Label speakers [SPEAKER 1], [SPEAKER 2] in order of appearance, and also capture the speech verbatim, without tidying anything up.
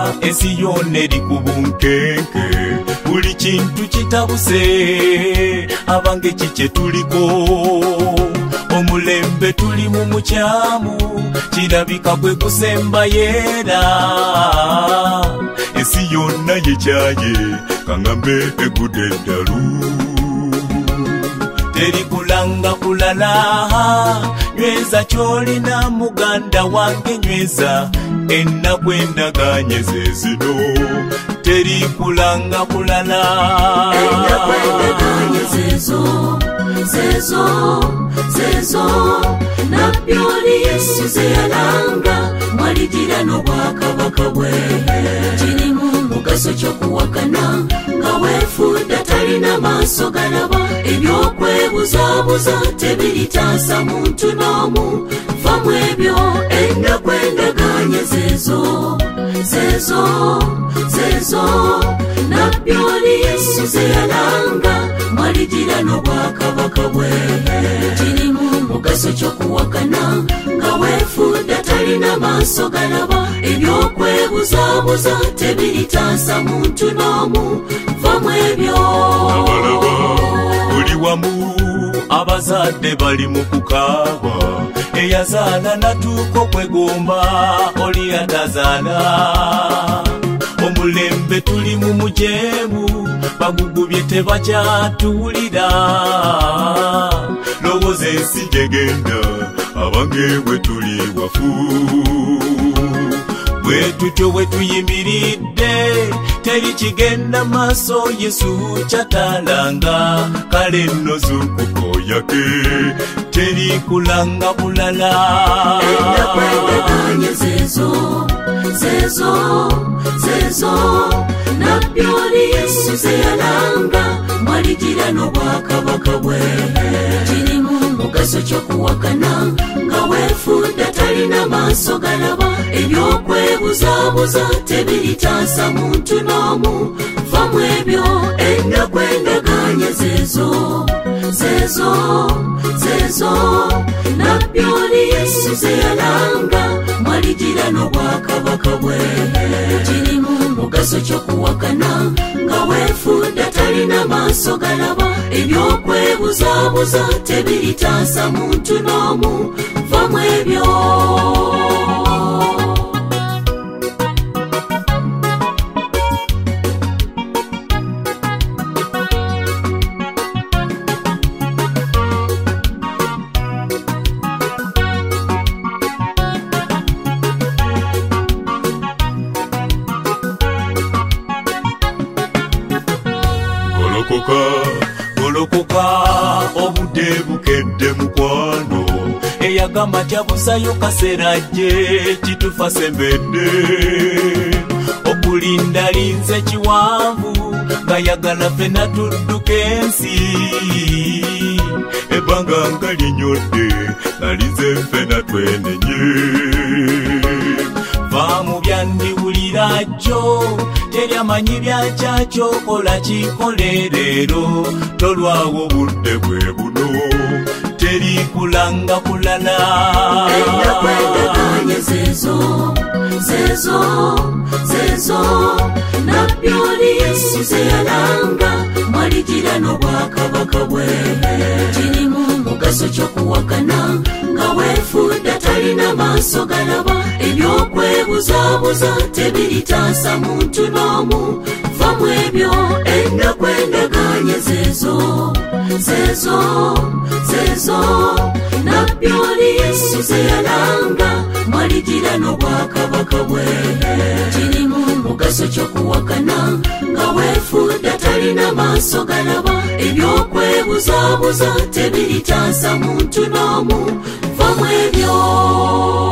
[SPEAKER 1] ensi yonna eri ku bunkenke buli kintu kitabuse abange kikye tuliko omulembe tuli mu mukyamu kirabika kwe kusemba yeera ensi yonna yekyaye kangambe egudde eddalu teri kulanga kulala nyweza kyolina muganda wange nyweza ennaku endaganye zezino teri kulanga kulala
[SPEAKER 2] ennaku endaganye zezo zezo zezo nabyoli Yesu zeyalanga mwaligira n'obwakabaka bwe kirimu mugaso ky'okuwakana nga weefudde talina maaso galaba ebyokwebuzabuza tebiritaasa muntu n'omu vamu ebyo ennaku endaganye zezo zezo zezo nabyoli Yesu zeyalanga mwaligira n'obwakabaka bwe kirimu mugaso ky'okuwakana nga weefudde talina maaso galaba ebyokwebuzabuza tebiritaasa muntu n'omu vamu ebyo
[SPEAKER 1] abalaba buli wamu abazadde bali mu kukaaba eyazaala natuuka okwegomba oli atazaala omulembe tuli mu mujeemu bagugubye tebakyatuwulira lowooza ensi gyegenda abange bwe tuli wafu bwe tutyo bwe tuyimiridde teri kigenda maaso Yesu kyatalanga kale nno zuukuko yake teri kulanga bulala
[SPEAKER 2] ennaku endaganye zezo zezo zezo nabyoli Yesu zeyalanga mwaligira n'obwakabaka bwe kirimu mugaso ky'okuwakana nga weefudde talina maaso galaba ebyokwebuzabuza tebiritaasa muntu n'omu vamu ebyo ennaku endaganye zezo zezo zezo nabyoli Yesu zeyalanga mwaligira n'obwakabaka bwe kirimu mugaso ky'okuwakana nga weefudde talina maaso galaba ebyokwebuzabuza tebiritaasa muntu n'omu vamu ebyo
[SPEAKER 1] golokoka golokoka obudde bukedde mukwano eyagamba tyabusayo kaseera gye kitufa sembedde okulinda linze kiwanvu nga yagala ffenna tudduka ensi ebbanga nga linyodde nga linze ffenna twenenye va mu byandiwulira jjo teryamanyi byakyaky'okola kikole leero tolwawo obudde bwe buno teri kulanga kulala
[SPEAKER 2] ennaku endaganye zezo zezo zezo nabyoli Yesu zeyalanga mwaligira n'obwakabaka bwe kirimu mugaso ky'okuwakana nga weefudde talina maaso galaba ebyokwebuzabuza tebiritaasa muntu n'omu vamu ebyo ennaku endaganye zezo zezo zezo nabyoli Yesu zeyalanga mwaligira n'obwakabaka bwe kirimu mugaso ky'okuwakana nga weefudde talina maaso galaba ebyokwebuzabuza tebiritaasa muntu n'omu vamu ebyo